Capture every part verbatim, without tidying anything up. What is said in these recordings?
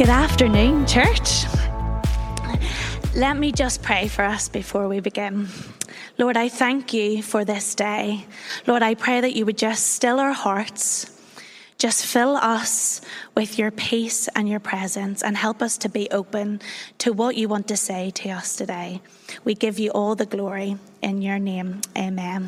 Good afternoon, church. Let me just pray for us before we begin. Lord, I thank you for this day. Lord, I pray that you would just still our hearts, just fill us with your peace and your presence, and help us to be open to what you want to say to us today. We give you all the glory in your name. Amen.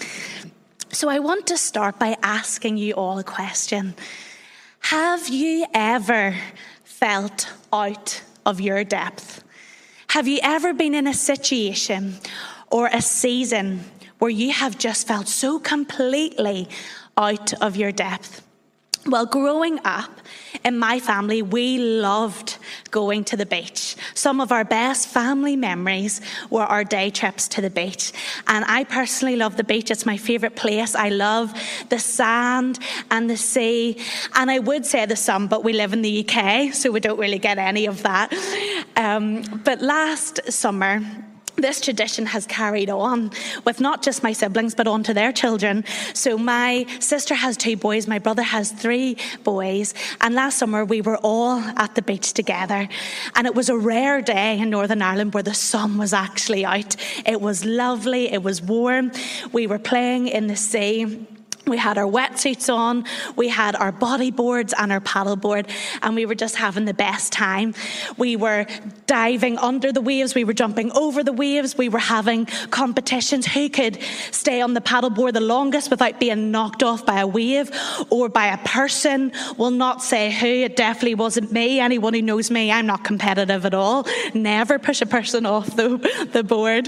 So I want to start by asking you all a question. Have you ever felt out of your depth? Have you ever been in a situation or a season where you have just felt so completely out of your depth? Well, growing up in my family, we loved going to the beach. Some of our best family memories were our day trips to the beach. And I personally love the beach. It's my favourite place. I love the sand and the sea. And I would say the sun, but we live in the U K, so we don't really get any of that. Um, but last summer, this tradition has carried on with not just my siblings, but on to their children. So my sister has two boys, my brother has three boys. And last summer we were all at the beach together. And it was a rare day in Northern Ireland where the sun was actually out. It was lovely, it was warm. We were playing in the sea. We had our wetsuits on, we had our bodyboards and our paddleboard, and we were just having the best time. We were diving under the waves, we were jumping over the waves, we were having competitions. Who could stay on the paddleboard the longest without being knocked off by a wave or by a person? We'll not say who, it definitely wasn't me. Anyone who knows me, I'm not competitive at all. Never push a person off the, the board.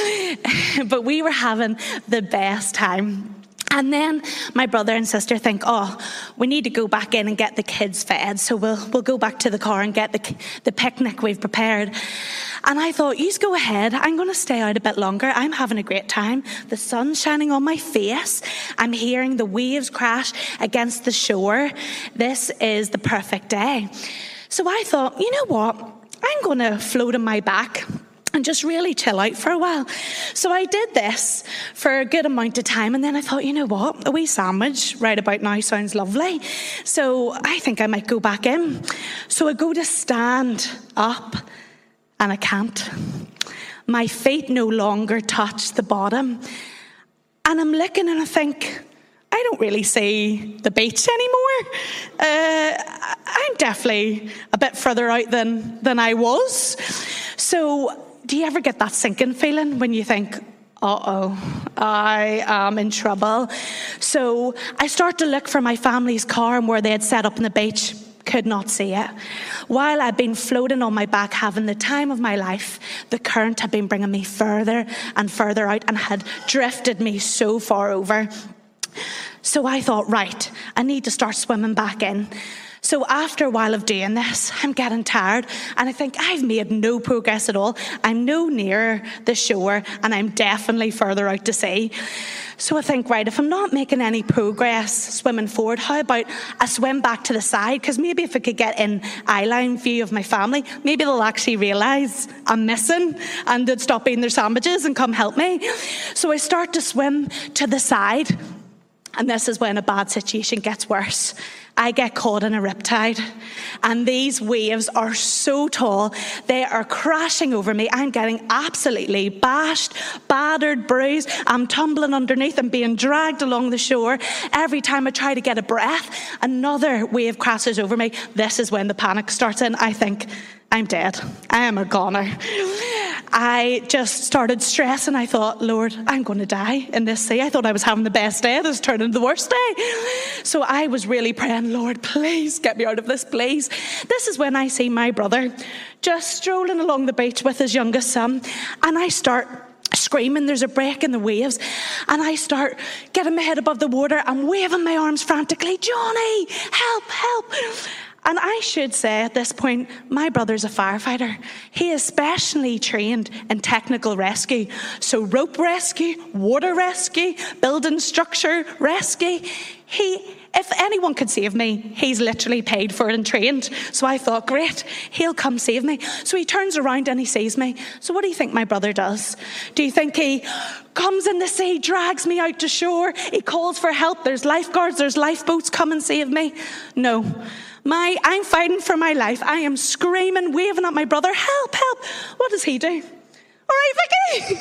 But we were having the best time. And then my brother and sister think, oh, we need to go back in and get the kids fed. So we'll we'll go back to the car and get the the picnic we've prepared. And I thought, you go ahead. I'm going to stay out a bit longer. I'm having a great time. The sun's shining on my face. I'm hearing the waves crash against the shore. This is the perfect day. So I thought, you know what? I'm going to float on my back and just really chill out for a while. So I did this for a good amount of time, and then I thought, you know what, a wee sandwich right about now sounds lovely. So I think I might go back in. So I go to stand up, and I can't. My feet no longer touch the bottom. And I'm looking and I think, I don't really see the beach anymore. Uh, I'm definitely a bit further out than, than I was. So do you ever get that sinking feeling when you think, uh-oh, I am in trouble? So I start to look for my family's car and where they had set up on the beach. Could not see it. While I'd been floating on my back, having the time of my life, the current had been bringing me further and further out and had drifted me so far over. So I thought, right, I need to start swimming back in. So after a while of doing this, I'm getting tired and I think I've made no progress at all. I'm no nearer the shore and I'm definitely further out to sea. So I think, right, if I'm not making any progress swimming forward, how about I swim back to the side? Because maybe if I could get in eye-line view of my family, maybe they'll actually realise I'm missing and they'd stop eating their sandwiches and come help me. So I start to swim to the side. And this is when a bad situation gets worse. I get caught in a riptide, and these waves are so tall, they are crashing over me. I'm getting absolutely bashed, battered, bruised. I'm tumbling underneath and being dragged along the shore. Every time I try to get a breath, another wave crashes over me. This is when the panic starts in. I think, I'm dead. I am a goner. I just started stressing. I thought, Lord, I'm going to die in this sea. I thought I was having the best day. This turned into the worst day. So I was really praying, Lord, please get me out of this, please. This is when I see my brother just strolling along the beach with his youngest son. And I start screaming. There's a break in the waves. And I start getting my head above the water and waving my arms frantically. Johnny, help, help. And I should say at this point, my brother's a firefighter. He is specially trained in technical rescue. So rope rescue, water rescue, building structure rescue. He, if anyone could save me, he's literally paid for it and trained. So I thought, great, he'll come save me. So he turns around and he sees me. So what do you think my brother does? Do you think he comes in the sea, drags me out to shore? He calls for help. There's lifeguards, there's lifeboats, come and save me? No. My, I'm fighting for my life. I am screaming, waving at my brother, help, help. What does he do? All right, Vicky.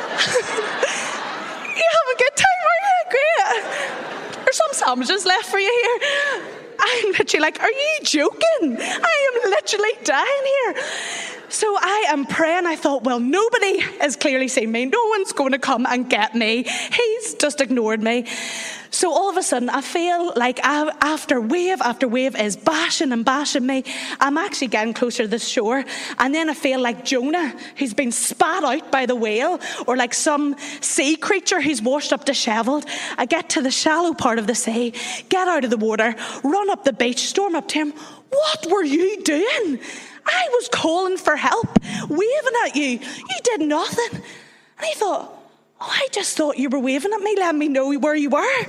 You have a good time, are you? Great. There's some sandwiches left for you here. I'm literally like, are you joking? I am literally dying here. So I am praying. I thought, well, nobody has clearly seen me. No one's going to come and get me. He's just ignored me. So all of a sudden, I feel like I, after wave after wave is bashing and bashing me. I'm actually getting closer to the shore. And then I feel like Jonah, who's been spat out by the whale, or like some sea creature who's washed up disheveled. I get to the shallow part of the sea, get out of the water, run up the beach, storm up to him. What were you doing? I was calling for help, waving at you. You did nothing. And he thought, oh, I just thought you were waving at me, letting me know where you were.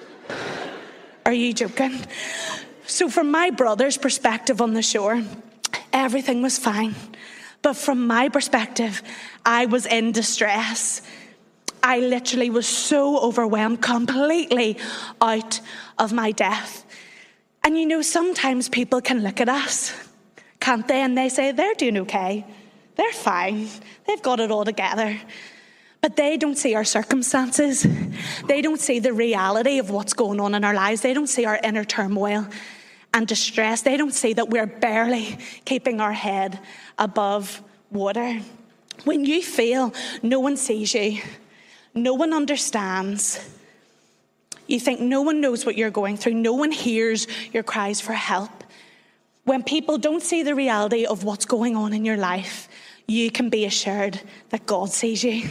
Are you joking? So from my brother's perspective on the shore, everything was fine. But from my perspective, I was in distress. I literally was so overwhelmed, completely out of my depth. And you know, sometimes people can look at us, can't they? And they say, they're doing okay. They're fine. They've got it all together. But they don't see our circumstances. They don't see the reality of what's going on in our lives. They don't see our inner turmoil and distress. They don't see that we're barely keeping our head above water. When you feel no one sees you, no one understands, you think no one knows what you're going through, no one hears your cries for help. When people don't see the reality of what's going on in your life, you can be assured that God sees you.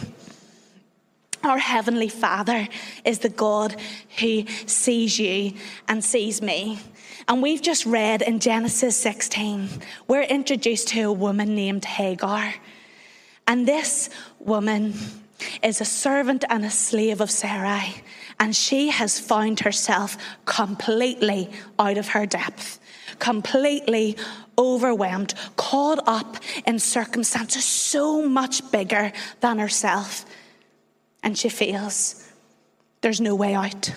Our Heavenly Father is the God who sees you and sees me. And we've just read in Genesis sixteen, we're introduced to a woman named Hagar. And this woman is a servant and a slave of Sarai. And she has found herself completely out of her depth, completely overwhelmed, caught up in circumstances so much bigger than herself. And she feels there's no way out.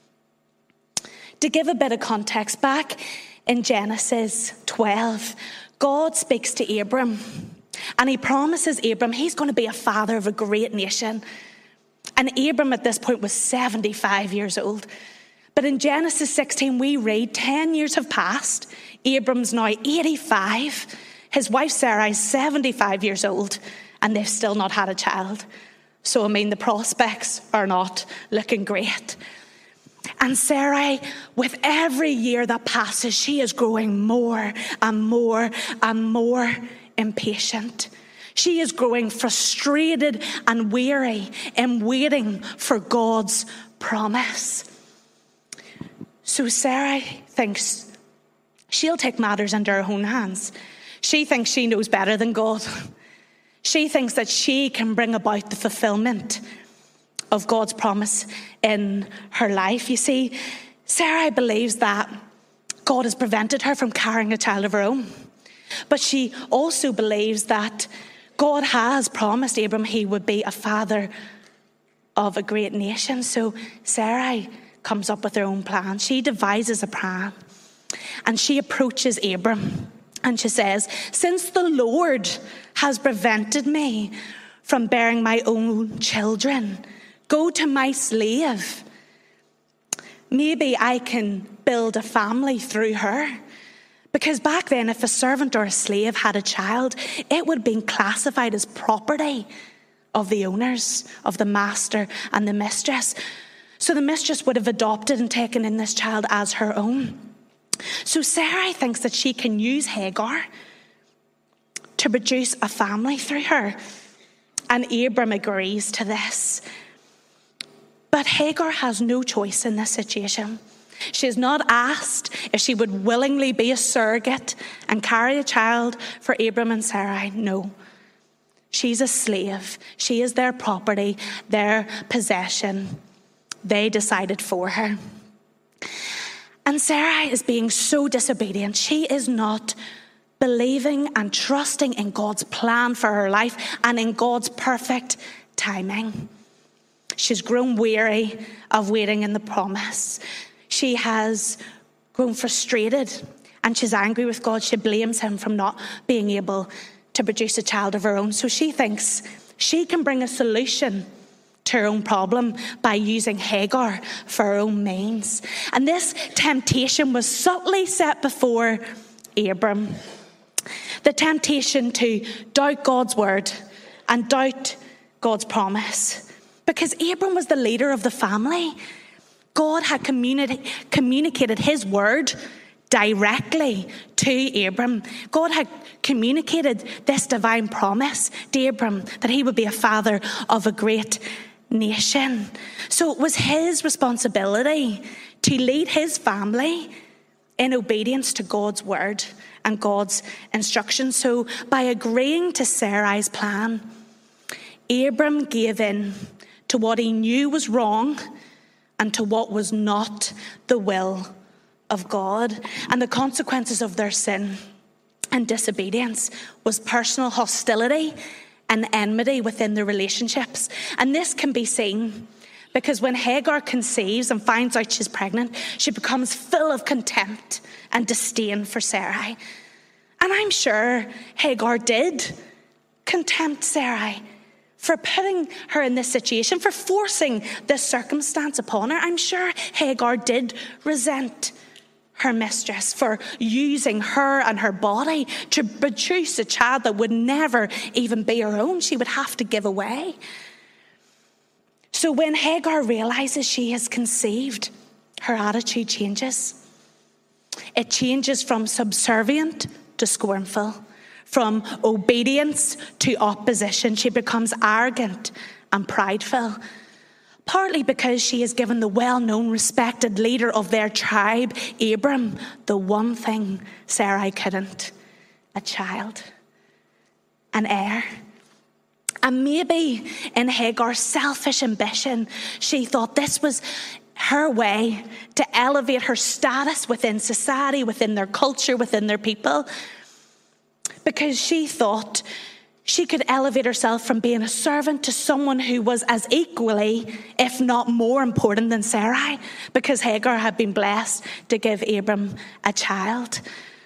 To give a bit of context, back in Genesis twelve, God speaks to Abram, and he promises Abram he's going to be a father of a great nation. And Abram at this point was seventy-five years old. But in Genesis sixteen, we read ten years have passed. Abram's now eighty-five. His wife Sarai is seventy-five years old, and they've still not had a child. So, I mean, the prospects are not looking great. And Sarai, with every year that passes, she is growing more and more and more impatient. She is growing frustrated and weary in waiting for God's promise. So Sarai thinks she'll take matters into her own hands. She thinks she knows better than God. She thinks that she can bring about the fulfillment of God's promise in her life. You see, Sarai believes that God has prevented her from carrying a child of her own. But she also believes that God has promised Abram he would be a father of a great nation. So Sarai comes up with her own plan. She devises a plan. And she approaches Abram. And she says, since the Lord has prevented me from bearing my own children, go to my slave. Maybe I can build a family through her. Because back then, if a servant or a slave had a child, it would have been classified as property of the owners, of the master and the mistress. So the mistress would have adopted and taken in this child as her own. So Sarai thinks that she can use Hagar to produce a family through her. And Abram agrees to this. But Hagar has no choice in this situation. She is not asked if she would willingly be a surrogate and carry a child for Abram and Sarai. No. She's a slave. She is their property, their possession. They decided for her. And Sarai is being so disobedient. She is not believing and trusting in God's plan for her life and in God's perfect timing. She's grown weary of waiting in the promise. She has grown frustrated And she's angry with God. She blames him for not being able to produce a child of her own. So she thinks she can bring a solution to her own problem by using Hagar for her own means. And this temptation was subtly set before Abram. The temptation to doubt God's word and doubt God's promise. Because Abram was the leader of the family. God had communi- communicated his word directly to Abram. God had communicated this divine promise to Abram that he would be a father of a great nation. So it was his responsibility to lead his family in obedience to God's word and God's instructions. So by agreeing to Sarai's plan, Abram gave in to what he knew was wrong and to what was not the will of God. And the consequences of their sin and disobedience was personal hostility and enmity within their relationships. And this can be seen because when Hagar conceives and finds out she's pregnant, she becomes full of contempt and disdain for Sarai. And I'm sure Hagar did contempt Sarai for putting her in this situation, for forcing this circumstance upon her. I'm sure Hagar did resent her mistress for using her and her body to produce a child that would never even be her own. She would have to give away. So when Hagar realizes she has conceived, her attitude changes. It changes from subservient to scornful, from obedience to opposition. She becomes arrogant and prideful. Partly because she is given the well-known, respected leader of their tribe, Abram, the one thing Sarai couldn't, a child, an heir. And maybe in Hagar's selfish ambition, she thought this was her way to elevate her status within society, within their culture, within their people. Because she thought she could elevate herself from being a servant to someone who was as equally, if not more important than Sarai, because Hagar had been blessed to give Abram a child.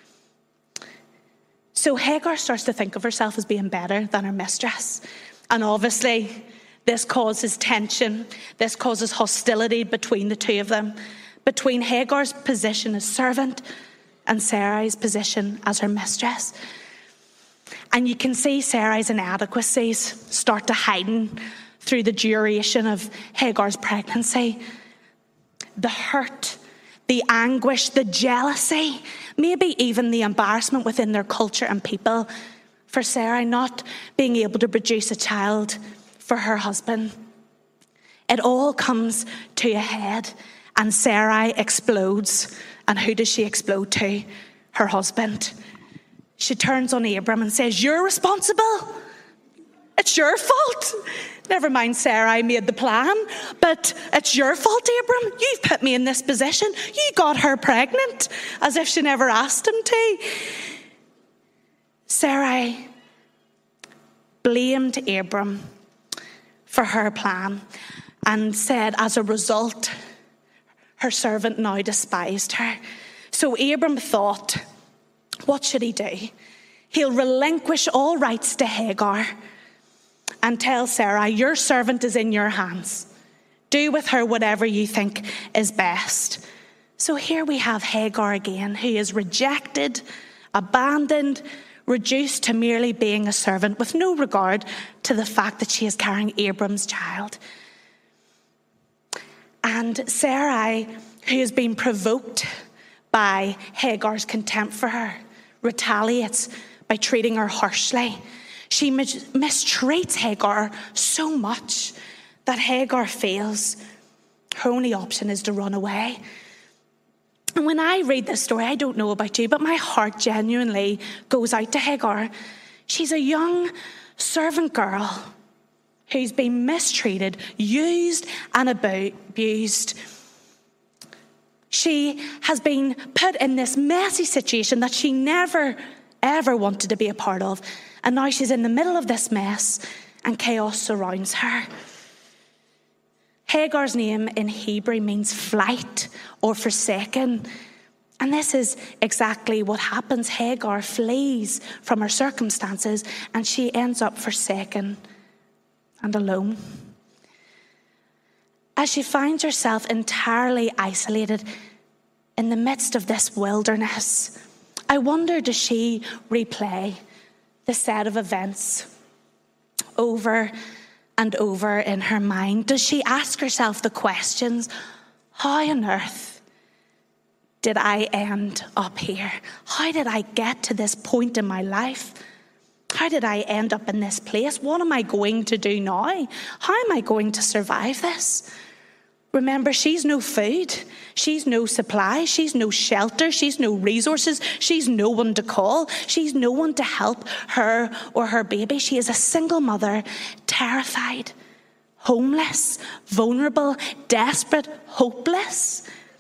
So Hagar starts to think of herself as being better than her mistress. And obviously, this causes tension. This causes hostility between the two of them, between Hagar's position as servant and Sarai's position as her mistress. And you can see Sarai's inadequacies start to heighten through the duration of Hagar's pregnancy. The hurt, the anguish, the jealousy, maybe even the embarrassment within their culture and people for Sarai not being able to produce a child for her husband. It all comes to a head and Sarai explodes. And who does she explode to? Her husband. She turns on Abram and says, "You're responsible. It's your fault. Never mind Sarai made the plan, but it's your fault, Abram. You've put me in this position. You got her pregnant," as if she never asked him to. Sarai blamed Abram for her plan and said as a result, her servant now despised her. So Abram thought, what should he do? He'll relinquish all rights to Hagar and tell Sarai, "Your servant is in your hands. Do with her whatever you think is best." So here we have Hagar again, who is rejected, abandoned, reduced to merely being a servant with no regard to the fact that she is carrying Abram's child. And Sarai, who has been provoked by Hagar's contempt for her, retaliates by treating her harshly. She mis- mistreats Hagar so much that Hagar feels her only option is to run away. And when I read this story, I don't know about you, but my heart genuinely goes out to Hagar. She's a young servant girl who's been mistreated, used and abused. She has been put in this messy situation that she never, ever wanted to be a part of. And now she's in the middle of this mess and chaos surrounds her. Hagar's name in Hebrew means flight or forsaken. And this is exactly what happens. Hagar flees from her circumstances and she ends up forsaken and alone. As she finds herself entirely isolated in the midst of this wilderness, I wonder, does she replay the set of events over and over in her mind? Does she ask herself the questions, how on earth did I end up here? How did I get to this point in my life? How did I end up in this place? What am I going to do now? How am I going to survive this? Remember, she's no food. She's no supply. She's no shelter. She's no resources. She's no one to call. She's no one to help her or her baby. She is a single mother, terrified, homeless, vulnerable, desperate, hopeless.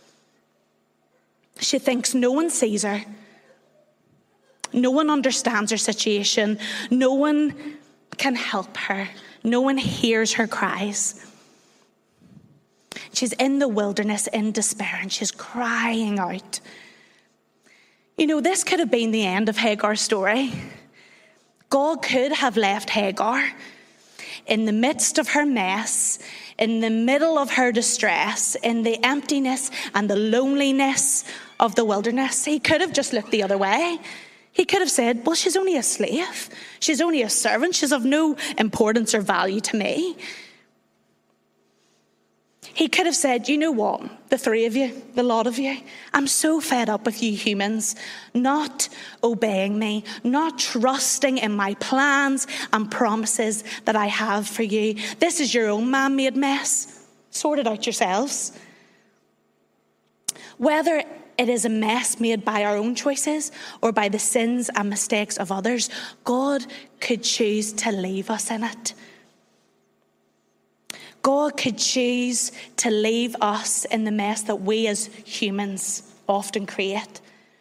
She thinks no one sees her. No one understands her situation. No one can help her. No one hears her cries. She's in the wilderness in despair and she's crying out. You know, this could have been the end of Hagar's story. God could have left Hagar in the midst of her mess, in the middle of her distress, in the emptiness and the loneliness of the wilderness. He could have just looked the other way. He could have said, well, she's only a slave. She's only a servant. She's of no importance or value to me. He could have said, you know what, the three of you, the lot of you, I'm so fed up with you humans not obeying me, not trusting in my plans and promises that I have for you. This is your own man-made mess. Sort it out yourselves. Whether it is a mess made by our own choices or by the sins and mistakes of others, God could choose to leave us in it. God could choose to leave us in the mess that we as humans often create.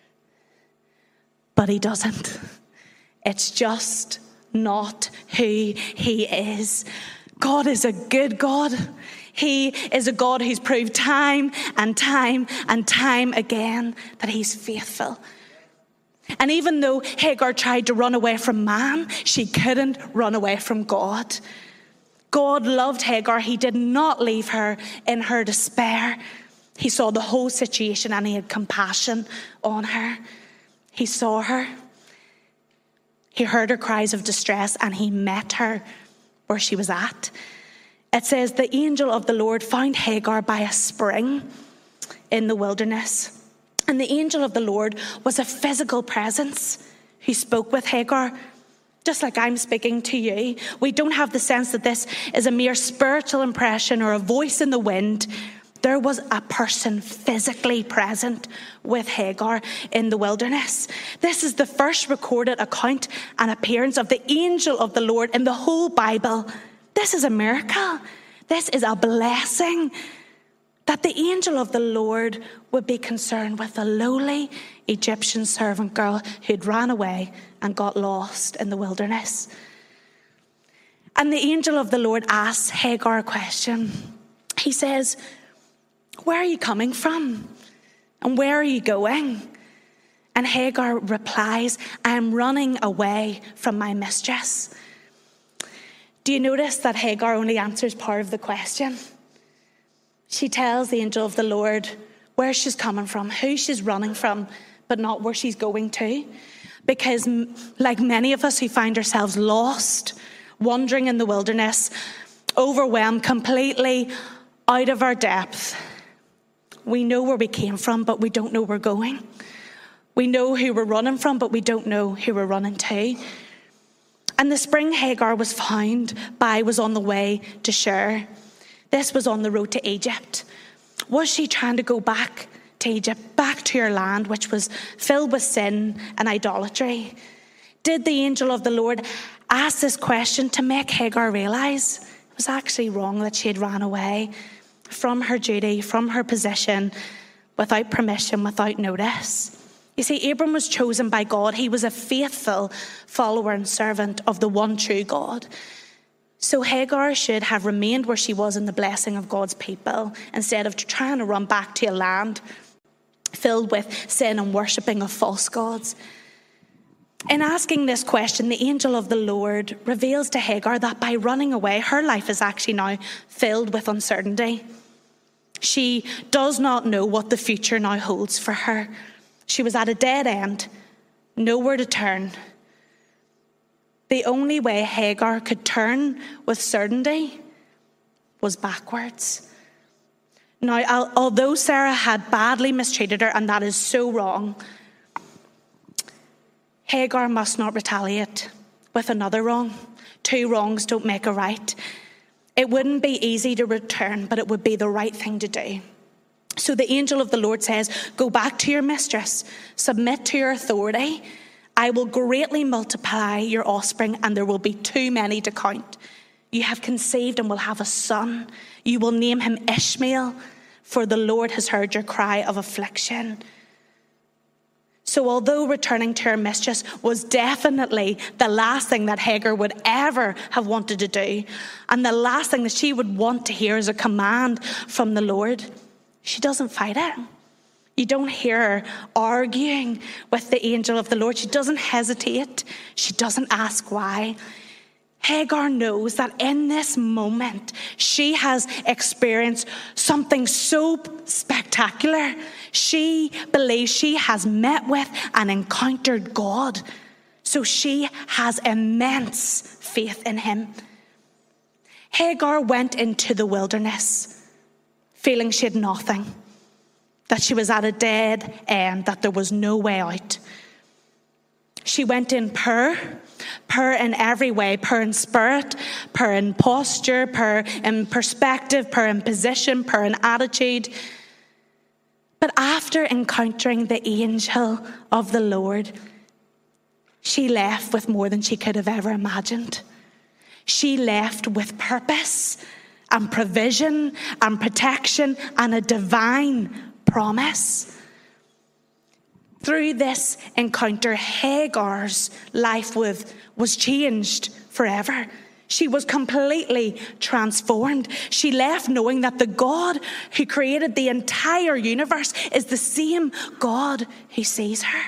But he doesn't. It's just not who he is. God is a good God. He is a God who's proved time and time and time again that he's faithful. And even though Hagar tried to run away from man, she couldn't run away from God. God loved Hagar. He did not leave her in her despair. He saw the whole situation and he had compassion on her. He saw her. He heard her cries of distress and he met her where she was at. It says the angel of the Lord found Hagar by a spring in the wilderness. And the angel of the Lord was a physical presence who spoke with Hagar. Just like I'm speaking to you, we don't have the sense that this is a mere spiritual impression or a voice in the wind. There was a person physically present with Hagar in the wilderness. This is the first recorded account and appearance of the angel of the Lord in the whole Bible. This is a miracle. This is a blessing that the angel of the Lord would be concerned with a lowly Egyptian servant girl who'd ran away and got lost in the wilderness. And the angel of the Lord asks Hagar a question. He says, where are you coming from? And where are you going? And Hagar replies, I am running away from my mistress. Do you notice that Hagar only answers part of the question? She tells the angel of the Lord where she's coming from, who she's running from, but not where she's going to. Because like many of us who find ourselves lost, wandering in the wilderness, overwhelmed, completely out of our depth, we know where we came from, but we don't know where we're going. We know who we're running from, but we don't know who we're running to. And the spring Hagar was found by was on the way to Shur. This was on the road to Egypt. Was she trying to go back to Egypt, back to her land, which was filled with sin and idolatry? Did the angel of the Lord ask this question to make Hagar realize it was actually wrong that she had ran away from her duty, from her position, without permission, without notice? You see, Abram was chosen by God. He was a faithful follower and servant of the one true God. So Hagar should have remained where she was in the blessing of God's people instead of trying to run back to a land filled with sin and worshipping of false gods. In asking this question, the angel of the Lord reveals to Hagar that by running away, her life is actually now filled with uncertainty. She does not know what the future now holds for her. She was at a dead end, nowhere to turn. The only way Hagar could turn with certainty was backwards. Now, although Sarah had badly mistreated her, and that is so wrong, Hagar must not retaliate with another wrong. Two wrongs don't make a right. It wouldn't be easy to return, but it would be the right thing to do. So the angel of the Lord says, go back to your mistress, submit to your authority. I will greatly multiply your offspring, and there will be too many to count. You have conceived and will have a son. You will name him Ishmael, for the Lord has heard your cry of affliction. So although returning to her mistress was definitely the last thing that Hagar would ever have wanted to do, and the last thing that she would want to hear as a command from the Lord, she doesn't fight it. You don't hear her arguing with the angel of the Lord. She doesn't hesitate. She doesn't ask why. Hagar knows that in this moment, she has experienced something so spectacular. She believes she has met with and encountered God. So she has immense faith in him. Hagar went into the wilderness feeling she had nothing, that she was at a dead end, that there was no way out. She went in poor, poor in every way, poor in spirit, poor in posture, poor in perspective, poor in position, poor in attitude. But after encountering the angel of the Lord, she left with more than she could have ever imagined. She left with purpose and provision and protection and a divine promise. Through this encounter, Hagar's life with, was changed forever. She was completely transformed. She left knowing that the God who created the entire universe is the same God who sees her,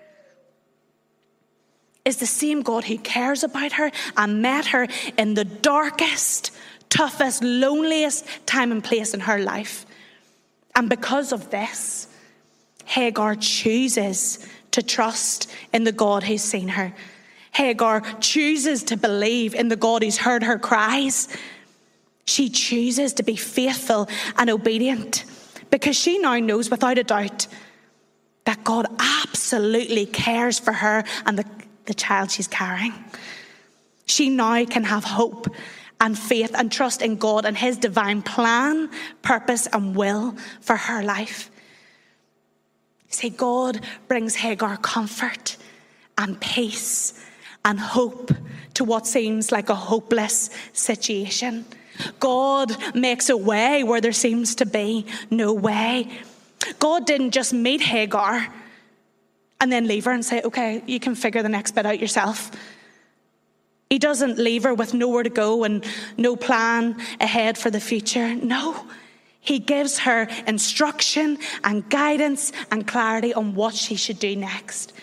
is the same God who cares about her and met her in the darkest, toughest, loneliest time and place in her life. And because of this, Hagar chooses to trust in the God who's seen her. Hagar chooses to believe in the God who's heard her cries. She chooses to be faithful and obedient because she now knows without a doubt that God absolutely cares for her and the, the child she's carrying. She now can have hope and faith and trust in God and his divine plan, purpose and will for her life. See, God brings Hagar comfort and peace and hope to what seems like a hopeless situation. God makes a way where there seems to be no way. God didn't just meet Hagar and then leave her and say, okay, you can figure the next bit out yourself. He doesn't leave her with nowhere to go and no plan ahead for the future. No. He gives her instruction and guidance and clarity on what she should do next.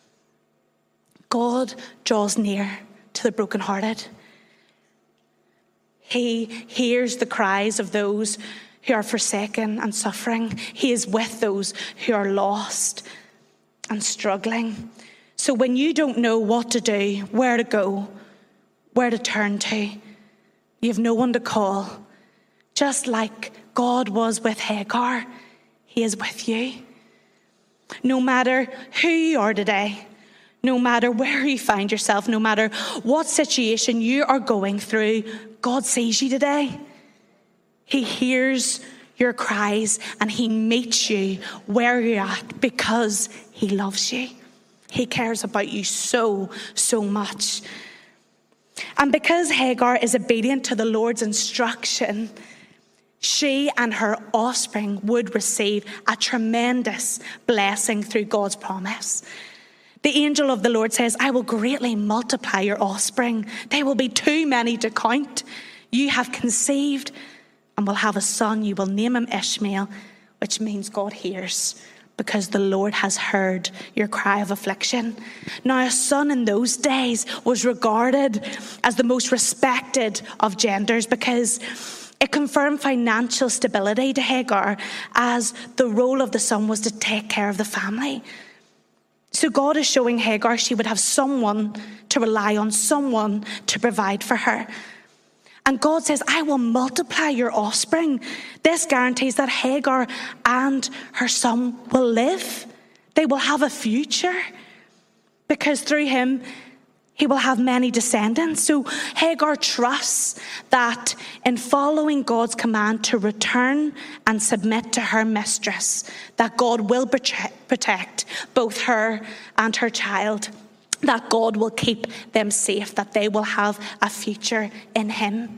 God draws near to the brokenhearted. He hears the cries of those who are forsaken and suffering. He is with those who are lost and struggling. So when you don't know what to do, where to go, where to turn to, you have no one to call. Just like God was with Hagar, he is with you. No matter who you are today, no matter where you find yourself, no matter what situation you are going through, God sees you today. He hears your cries and he meets you where you're at because he loves you. He cares about you so, so much. And because Hagar is obedient to the Lord's instruction, she and her offspring would receive a tremendous blessing through God's promise. The angel of the Lord says, I will greatly multiply your offspring. They will be too many to count. You have conceived and will have a son. You will name him Ishmael, which means God hears, because the Lord has heard your cry of affliction. Now, a son in those days was regarded as the most respected of genders because it confirmed financial stability to Hagar, as the role of the son was to take care of the family. So God is showing Hagar she would have someone to rely on, someone to provide for her. And God says, I will multiply your offspring. This guarantees that Hagar and her son will live. They will have a future because through him, he will have many descendants. So Hagar trusts that in following God's command to return and submit to her mistress, that God will protect both her and her child, that God will keep them safe, that they will have a future in him.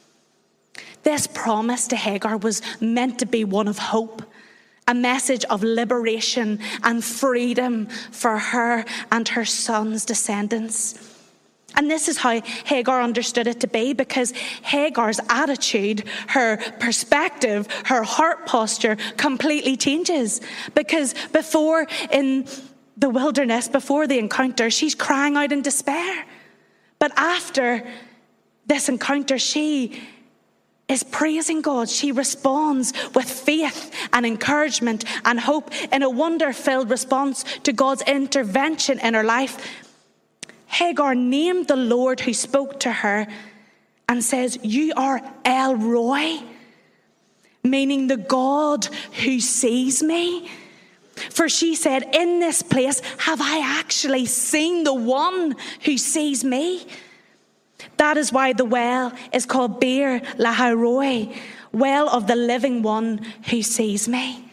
This promise to Hagar was meant to be one of hope, a message of liberation and freedom for her and her son's descendants. And this is how Hagar understood it to be, because Hagar's attitude, her perspective, her heart posture completely changes. Because before in the wilderness, before the encounter, she's crying out in despair. But after this encounter, she is praising God. She responds with faith and encouragement and hope in a wonder-filled response to God's intervention in her life. Hagar named the Lord who spoke to her and says, you are El Roi, meaning the God who sees me. For she said, in this place have I actually seen the one who sees me. That is why the well is called Beer Lahai Roi, well of the living one who sees me.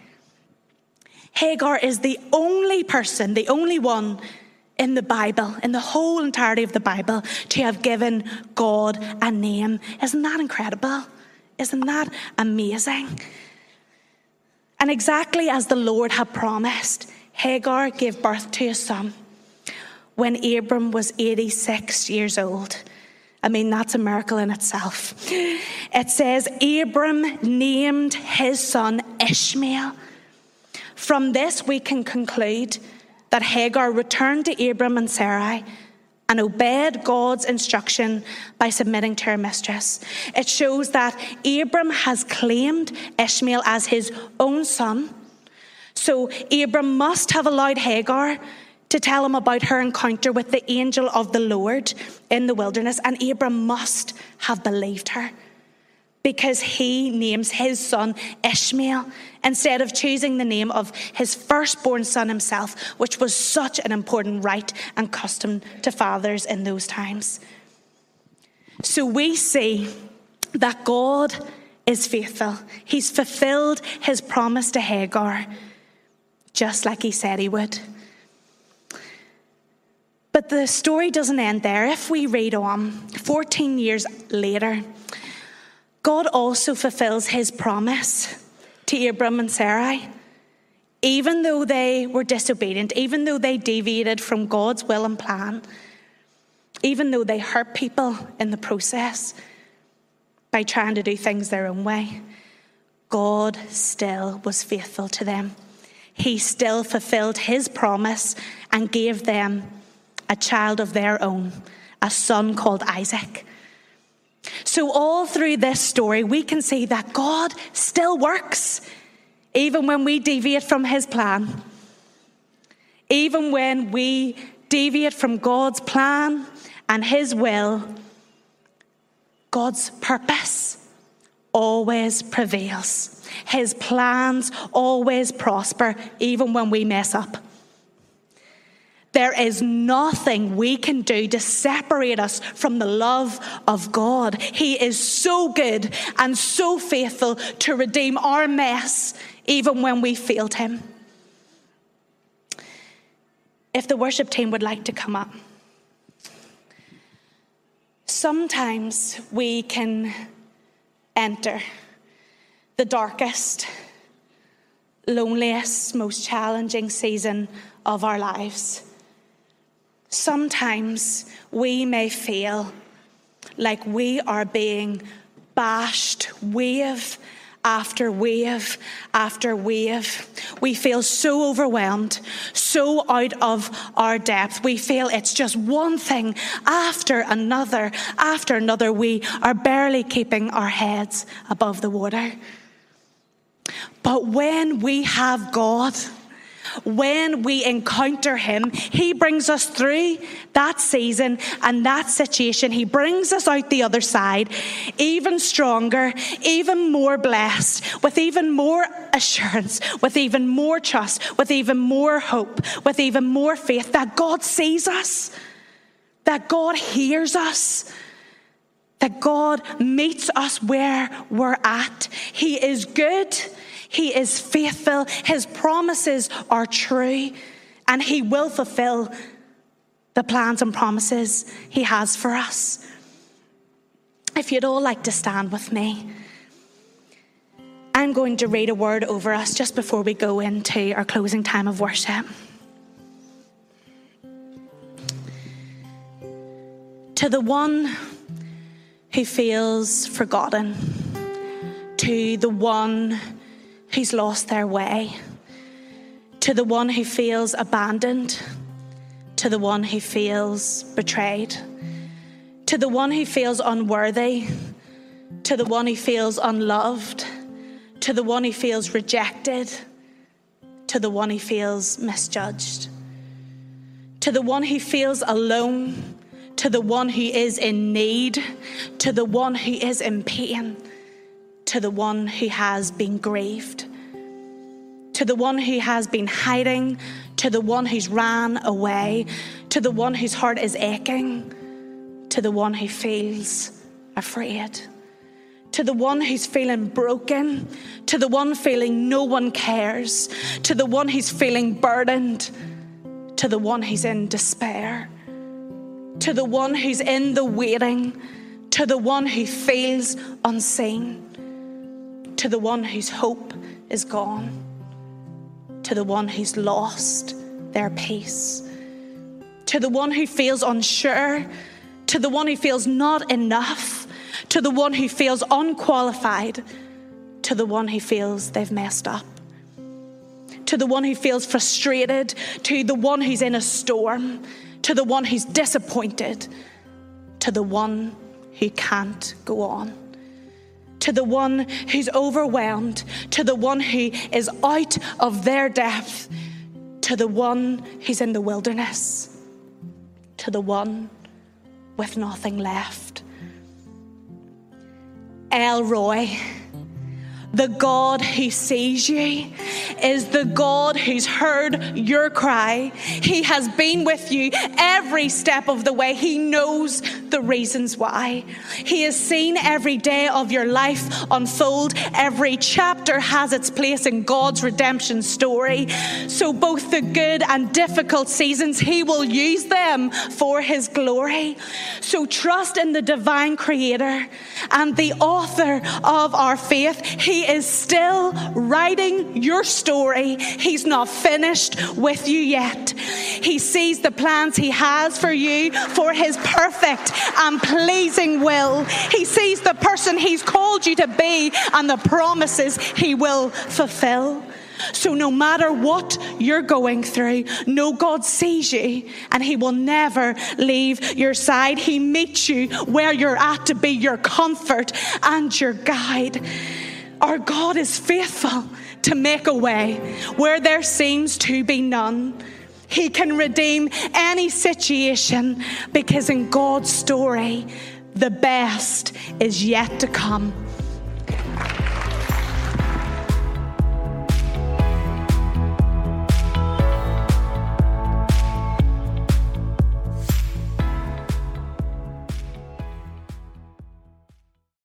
Hagar is the only person, the only one in the Bible, in the whole entirety of the Bible, to have given God a name. Isn't that incredible? Isn't that amazing? And exactly as the Lord had promised, Hagar gave birth to a son when Abram was eighty-six years old. I mean, that's a miracle in itself. It says, Abram named his son Ishmael. From this, we can conclude that Hagar returned to Abram and Sarai and obeyed God's instruction by submitting to her mistress. It shows that Abram has claimed Ishmael as his own son. So Abram must have allowed Hagar to tell him about her encounter with the angel of the Lord in the wilderness, and Abram must have believed her, because he names his son Ishmael instead of choosing the name of his firstborn son himself, which was such an important rite and custom to fathers in those times. So we see that God is faithful. He's fulfilled his promise to Hagar, just like he said he would. But the story doesn't end there. If we read on, fourteen years later, God also fulfills his promise to Abram and Sarai. Even though they were disobedient, even though they deviated from God's will and plan, even though they hurt people in the process by trying to do things their own way, God still was faithful to them. He still fulfilled his promise and gave them a child of their own, a son called Isaac. So all through this story, we can see that God still works, even when we deviate from his plan. Even when we deviate from God's plan and his will, God's purpose always prevails. His plans always prosper, even when we mess up. There is nothing we can do to separate us from the love of God. He is so good and so faithful to redeem our mess, even when we failed him. If the worship team would like to come up. Sometimes we can enter the darkest, loneliest, most challenging season of our lives. Sometimes we may feel like we are being bashed wave after wave after wave. We feel so overwhelmed, so out of our depth. We feel it's just one thing after another, after another. We are barely keeping our heads above the water. But when we have God, when we encounter him, he brings us through that season and that situation. He brings us out the other side even stronger, even more blessed, with even more assurance, with even more trust, with even more hope, with even more faith that God sees us, that God hears us, that God meets us where we're at. He is good. He is faithful. His promises are true, and he will fulfill the plans and promises he has for us. If you'd all like to stand with me, I'm going to read a word over us just before we go into our closing time of worship. To the one who feels forgotten, to the one who's lost their way, to the one who feels abandoned, to the one who feels betrayed, to the one who feels unworthy, to the one who feels unloved, to the one who feels rejected, to the one who feels misjudged, to the one who feels alone, to the one who is in need, to the one who is in pain, to the one who has been grieved, to the one who has been hiding, to the one who's ran away, to the one whose heart is aching, to the one who feels afraid, to the one who's feeling broken, to the one feeling no one cares, to the one who's feeling burdened, to the one who's in despair, to the one who's in the waiting, to the one who feels unseen, to the one whose hope is gone, to the one who's lost their peace, to the one who feels unsure, to the one who feels not enough, to the one who feels unqualified, to the one who feels they've messed up, to the one who feels frustrated, to the one who's in a storm, to the one who's disappointed, to the one who can't go on, to the one who's overwhelmed, to the one who is out of their depth, to the one who's in the wilderness, to the one with nothing left. El Roi, the God who sees you, is the God who's heard your cry. He has been with you every step of the way. He knows the reasons why. He has seen every day of your life unfold. Every chapter has its place in God's redemption story. So both the good and difficult seasons, he will use them for his glory. So trust in the divine creator and the author of our faith. He is still writing your story. He's not finished with you yet. He sees the plans he has for you for his perfect and pleasing will. He sees the person he's called you to be and the promises he will fulfill. So no matter what you're going through, know God sees you and he will never leave your side. He meets you where you're at to be your comfort and your guide. Our God is faithful to make a way where there seems to be none. He can redeem any situation because in God's story, the best is yet to come.